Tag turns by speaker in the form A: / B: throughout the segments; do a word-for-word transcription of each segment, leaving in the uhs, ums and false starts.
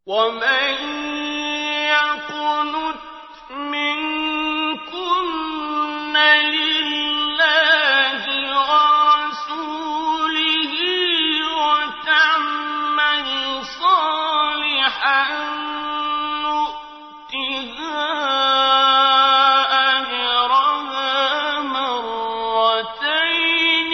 A: ومن يقنت منكن لله ورسوله وتعمل صالحا نؤتها أجرها مرتين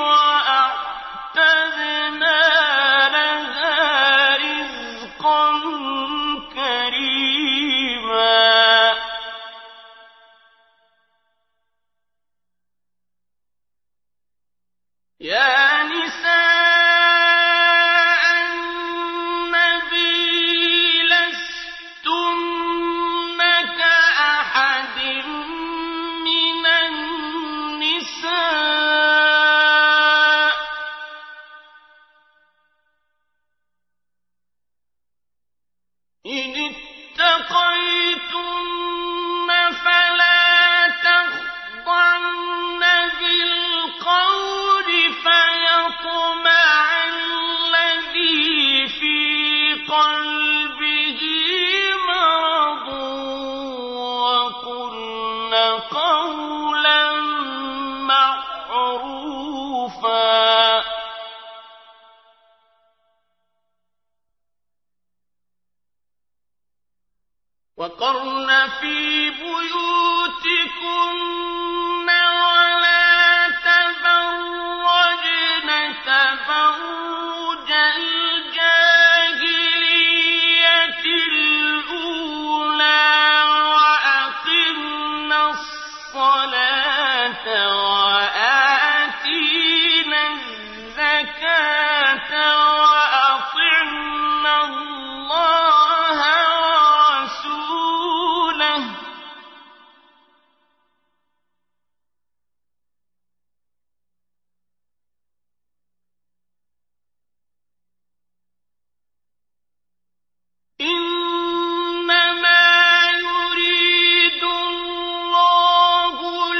A: وأعتدنا لها رزقا كريما. يا نساء النبي لستن كأحد من النساء إن اتقيتن فلا تخضعن بالقول فيطمع الذي في قلبه مرض وقلن قولا معروفا. وقرن في بيوتكن ولا تبرجن تبرج الجاهلية الأولى وأقمن الصلاة وآتينا الزكاة وأطعنا الله ورسوله إنما يريد الله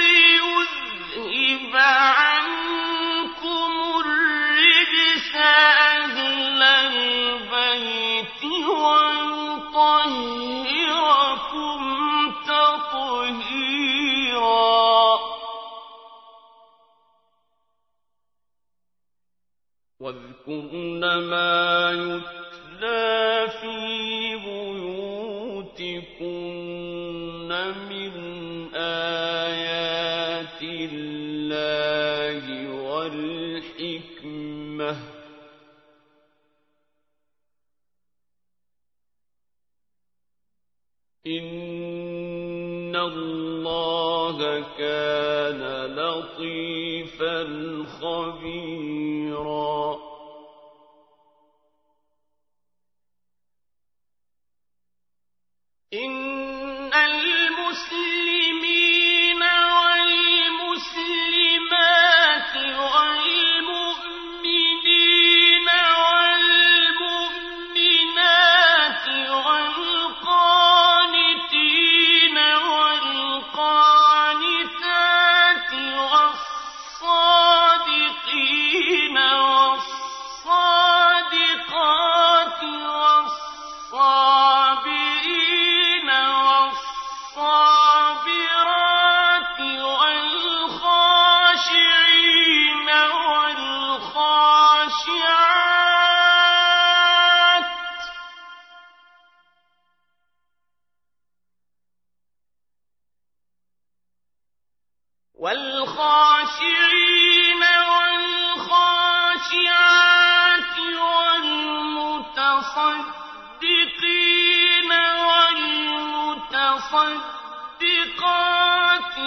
A: ليذهب عنكم الرجس أهل البيت ويطهركم تطهيرا. واذكرن ما يتلى في بيوتكن من آيات الله والحكمة إن الله كان لطيفا خبيرا. إن المسلمين والمسلمات والمؤمنين والمؤمنات والقانتين والقانتات والصادقين والصادقات والصابرين والصابرات والخاشعين والخاشعات والخاشعين والخاشعات والمتصدقين والمتصدقات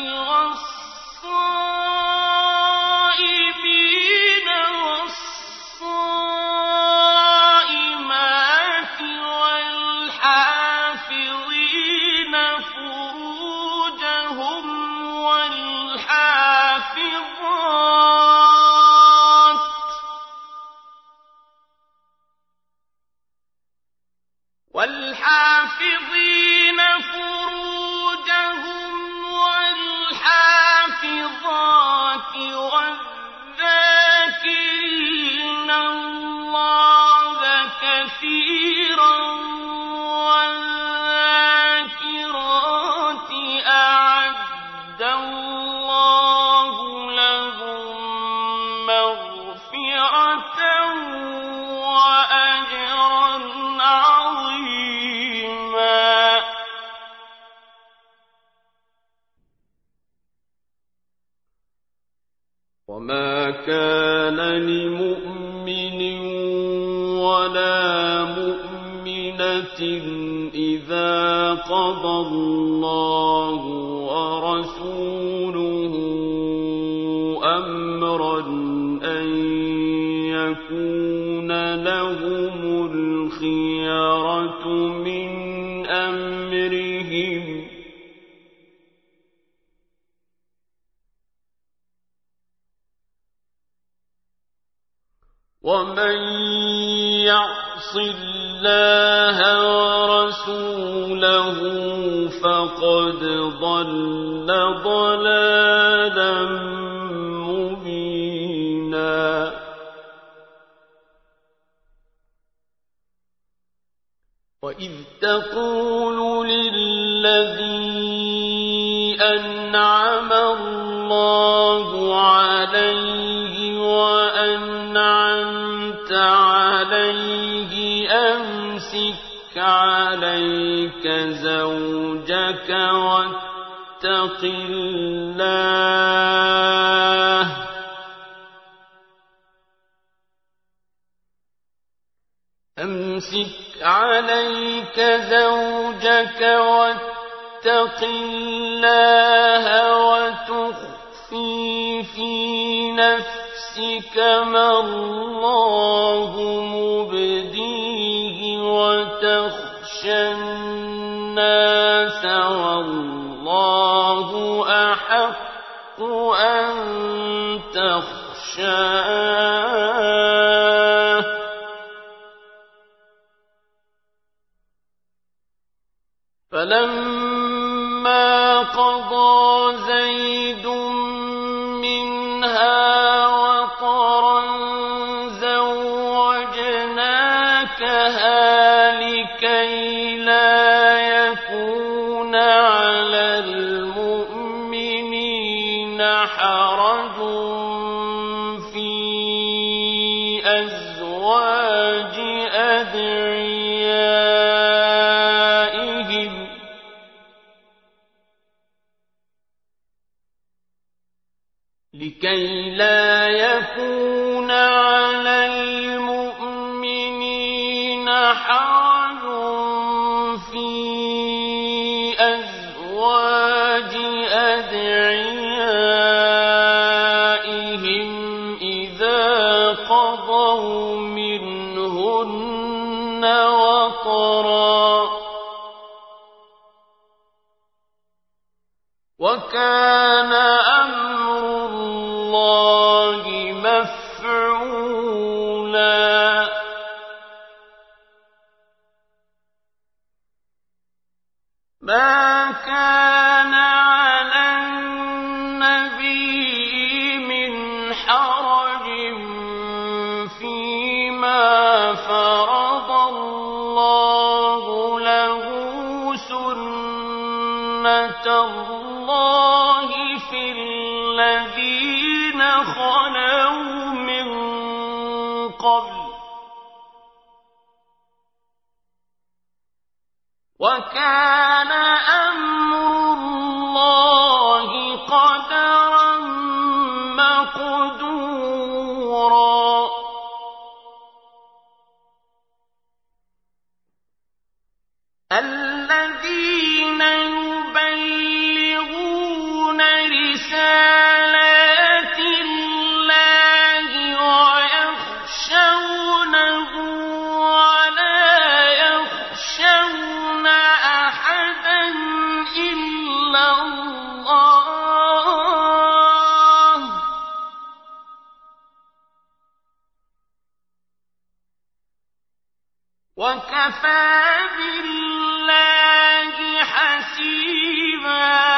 A: والصائمين والصائمات والحافظين فروجهم والحافظات والحافظين فروجهم والحافظات والذاكرين الله كثيرا كان لمؤمن ولا مؤمنة إذا قضى الله ورسوله أمرا أن يكون لهم الخيرة من أمرهم ومن يعص الله ورسوله فقد ضل ضلالا مبينا وإذ تقول للذي أنعم الله عليه وأنعمت عليه أمسك عليك زوجك واتق الله أمسك عليك زوجك واتق الله وتخفي في نفسك ما الله مبديه وتخشى الناس والله أحق أن تخشاه فلما قضى زيد منها وطرا زوجناكها لكي لا يكون على المؤمنين حرج في أزواج أدعيائهم لكي لا يكون على المؤمنين حرج في أزواج أدعيائهم إذا قضوا منهن وطرا وكان أمر الله مفعولا ما كان على النبي من حرج فيما فرض الله له سنة الله في الذين خلوا من قبل وكان أمر الله قدرا مقدورا الذين يبلغون رسالات الله ويخشونه ولا يخشون أحدا إلا الله وكفى بالله حسيبا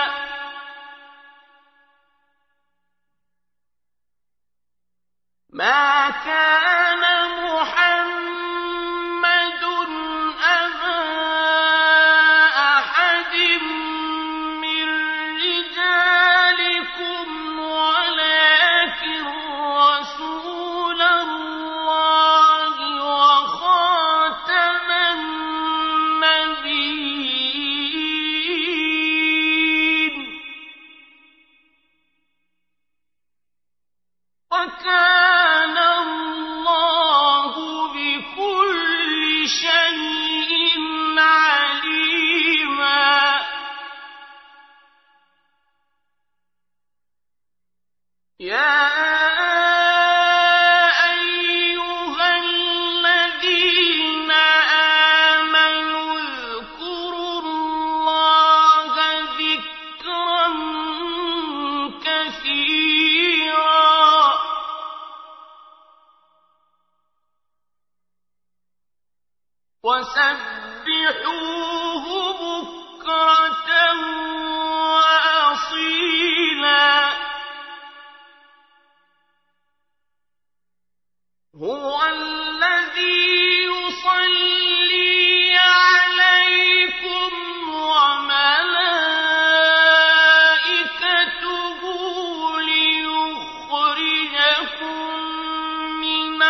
A: ما كان محمد أبا أحد من رجالكم ولكن رسول الله وخاتم النبيين فسبحوه بكرة وأصيلا هو الذي يصلي عليكم وملائكته ليخرجكم من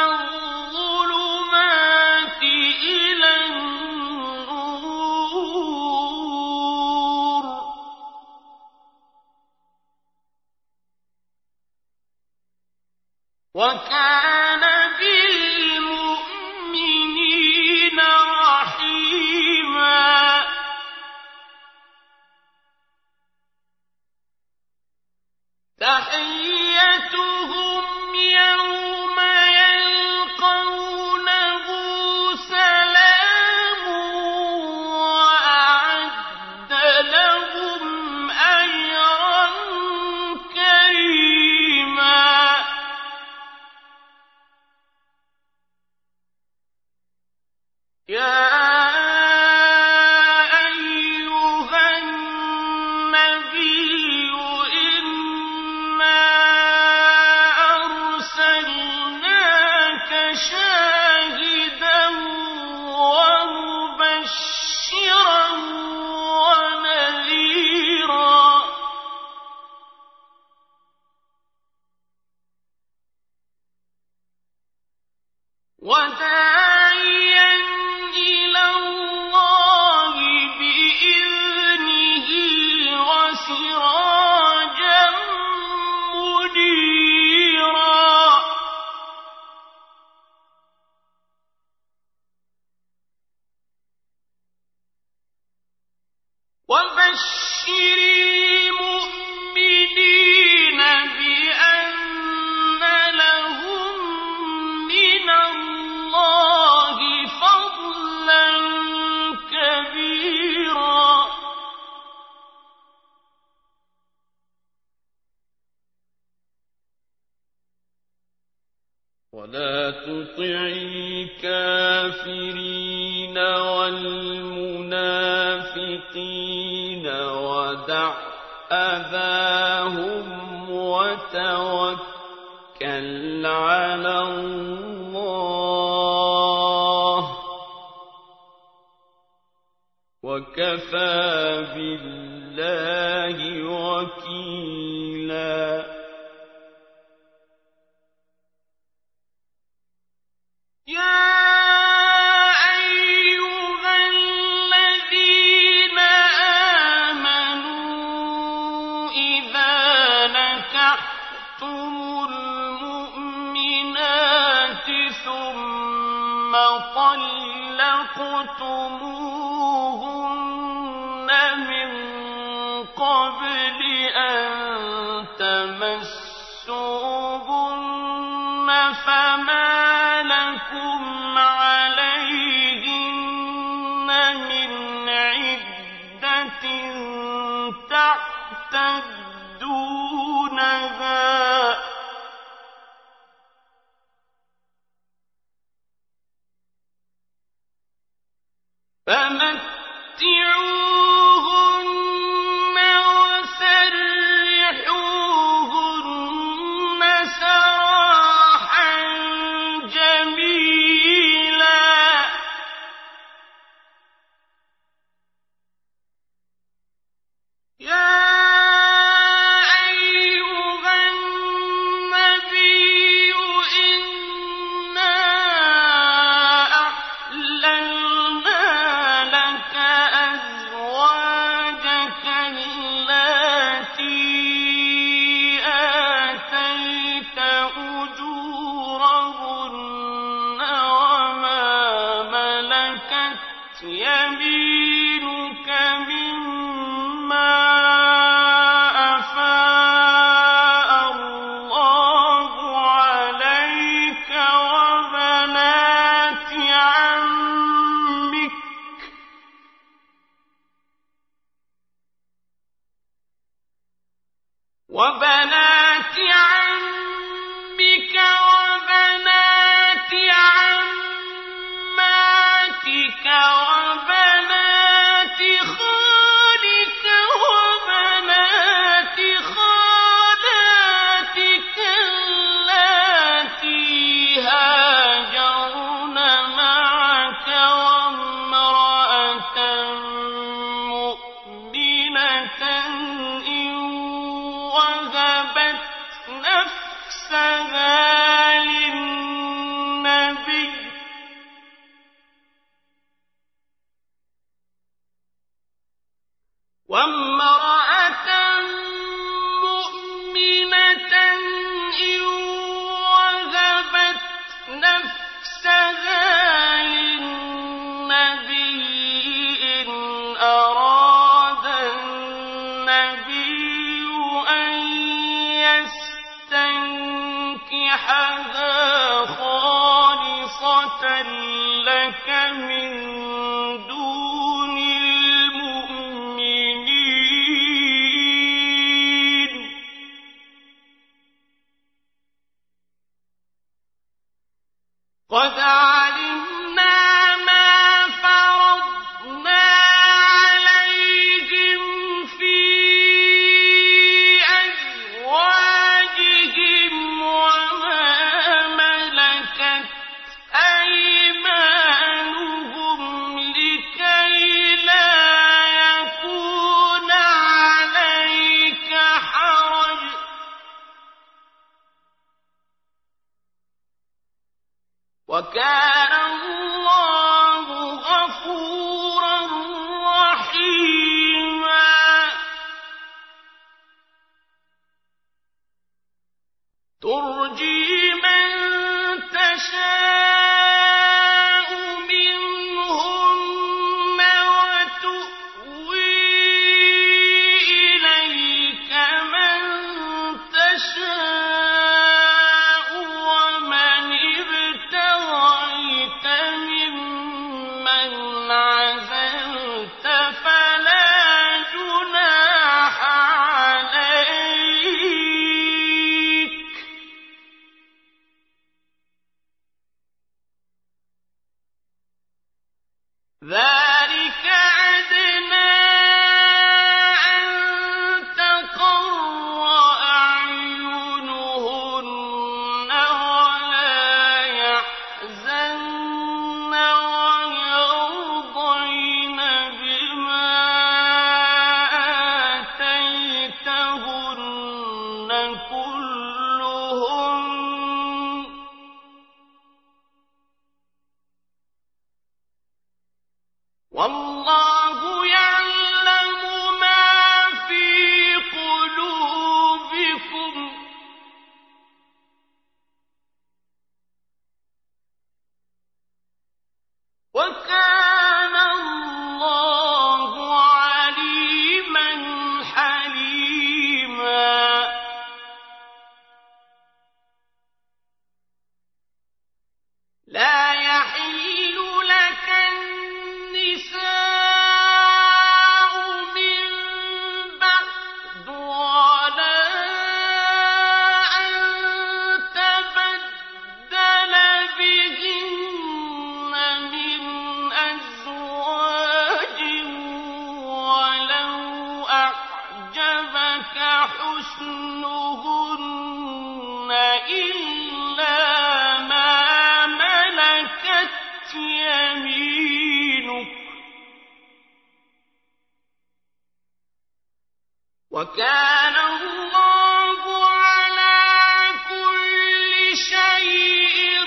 A: الظلمات إلى النور وكان بالمؤمنين رحيما تحيتهم يوم يلقونه سلام وأعد لهم أجرا كريما يا أيها النبي إنا أرسلناك شاهدا ومبشرا ونذيرا وداعيا إلى الله بإذنه وسراجا منيرا وبشر المؤمنين بأن لهم من الله فضلا كبيرا ولا تطع الكافرين والمنافقين ودع أذاهم وتوكل على الله وكفى بالله وكيلا يا أيها الذين آمنوا إذا نكحتم المؤمنات ثم طلقتموهن من قبل أن تمسوهن فما لكم عليهن من عدة تعتدونها فمتعوهن وسرحوهن سراحا جميلا يا أيها النبي إنا أحللنا لك أزواجك اللاتي آتيت أجورهن وما ملكت يمينك مما أفاء الله عليك وبنات عمك وبنات عمك وبنات عماتك وبنات وامرأة مؤمنة إن وهبت نفسها للنبي إن أراد النبي أن يستنكحها خالصة لك من دون المؤمنين قد علمنا ما فرضنا عليهم في أزواجهم وما ملكت أيمانهم لكي لا يكون عليك حرج وكان الله غفورا رحيما ترجي من تشاء منهن وتؤوي إليك من تشاء ومن ابتغيت ممن عزلت فلا جناح عليك ذلك أدنى أن تقر أعينهن ولا يحزن ويرضين بما آتيتهن كلهن والله يعلم ما في قلوبكم وكان الله عليما حليما لا يحل لك النساء من بعد ولا أن تبدل بهن من أزواج ولو أعجبك حسنهن إلا ما ملكت يمينك وكان الله على كل شيء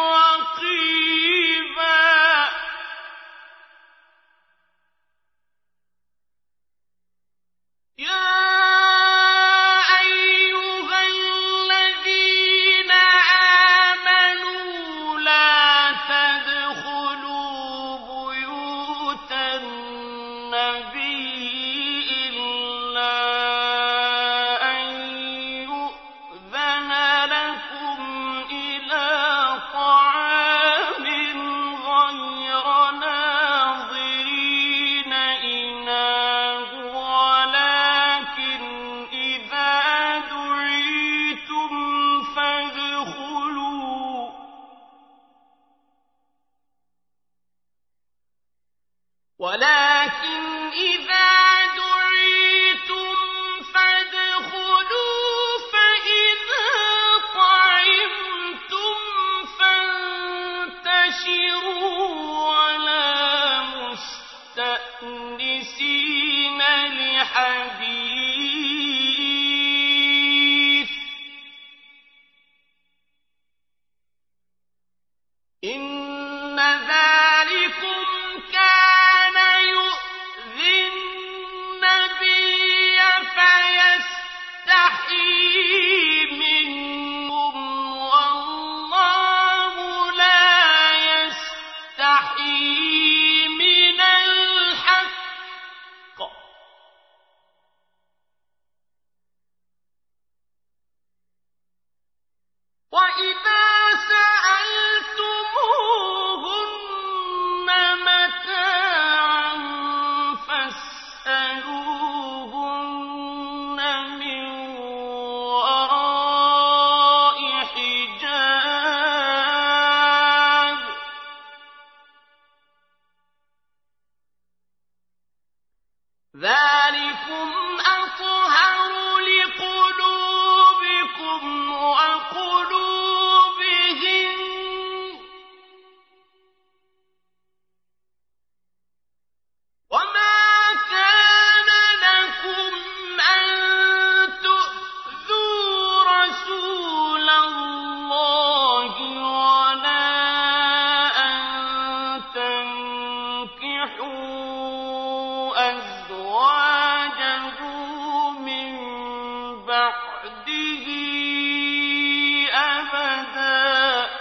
A: رقيبا يا أيها الذين آمنوا لا تدخلوا بيوت النبي إلا أن يؤذن لكم إلى طعام غير ناظرين إناه ولكن إذا دعيتم فادخلوا ولكن إذا دعيتم فادخلوا فإذا طعمتم فانتشروا ولا مستأنسين لحديث إن ذلكم كان يؤذي ذلكم أطهر لقلوبكم وقلوبهم وما كان لكم أن تؤذوا رسول الله ولا أن تنكحوا أزواجه من بعده أبدا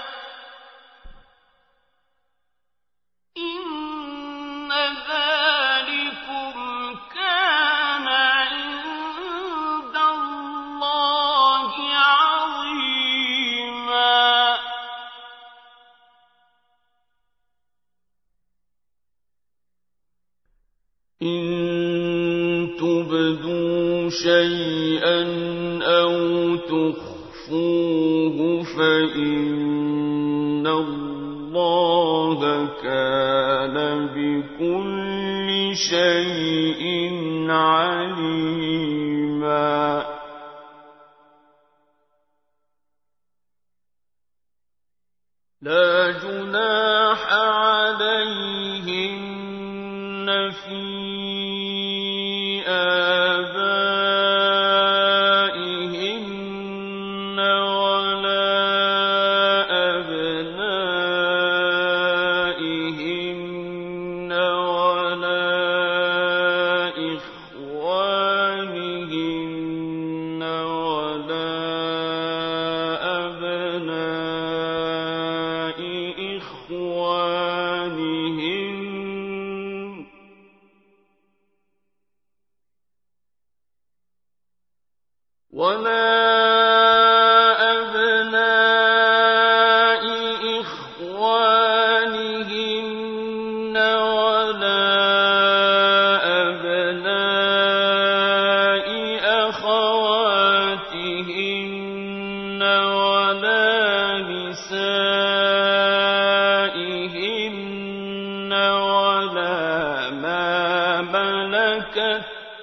A: إن ذلكم كان عند الله عظيما إن تبدوا شيئا أو تخفوه فإن الله كان بكل شيء عليما لا جناح عليهن في آبائهن ولا أبنائهن ولا إخوانهن ولا أبناء إخوانهن ولا أبناء إخوانهن ولا أبناء أخواتهن ولا نسائهن ولا ما ملكت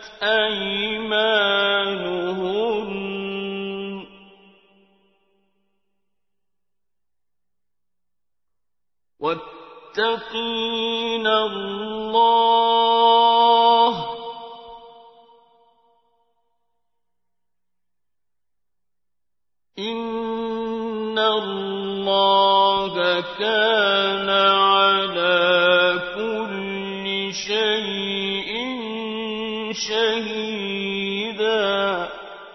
A: أيمانهن واتقين الله إن الله كان على كل شيء شهيدا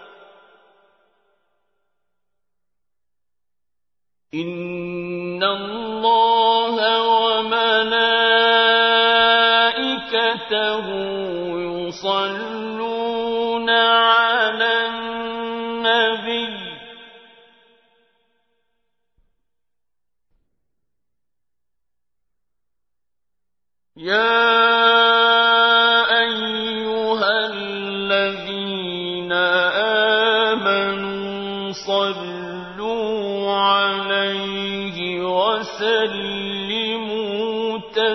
A: إن الله وملائكته يصلون على النبي يا أيها الذين آمنوا صلوا عليه وسلموا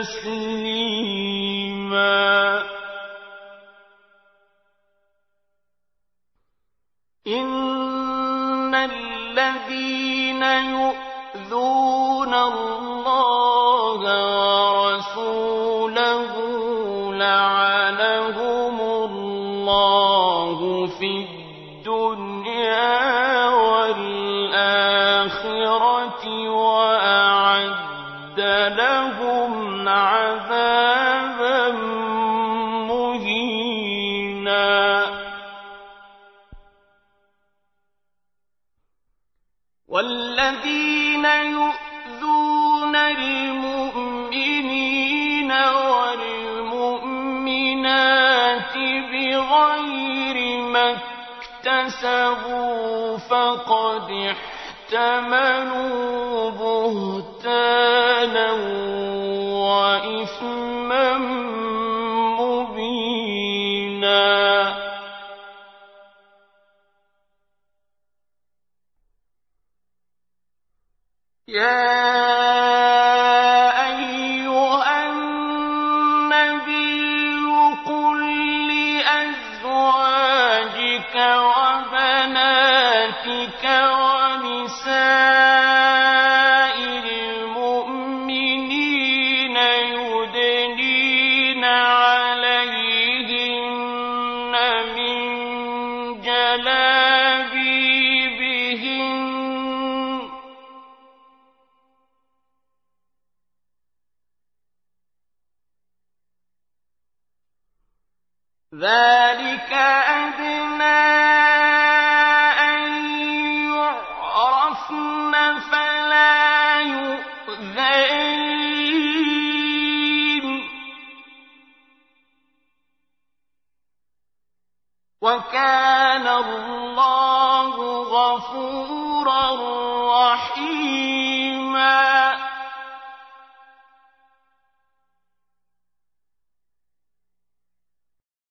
A: تسليما إن الذين يؤذون الله ورسوله لعنهم الله في الدنيا والآخرة وأعد لهم عذابا مهينا والذين يؤذون المؤمنين والمؤمنات بغير ما اكتسبوا فقد احتملوا بهتانا وإثما مبينا يا أيها النبي قل وبناتك ونساء المؤمنين يدنين عليهن من جلابيبهن ذلك أدنى أن يعرفن فلا يؤذين وكان الله غفورا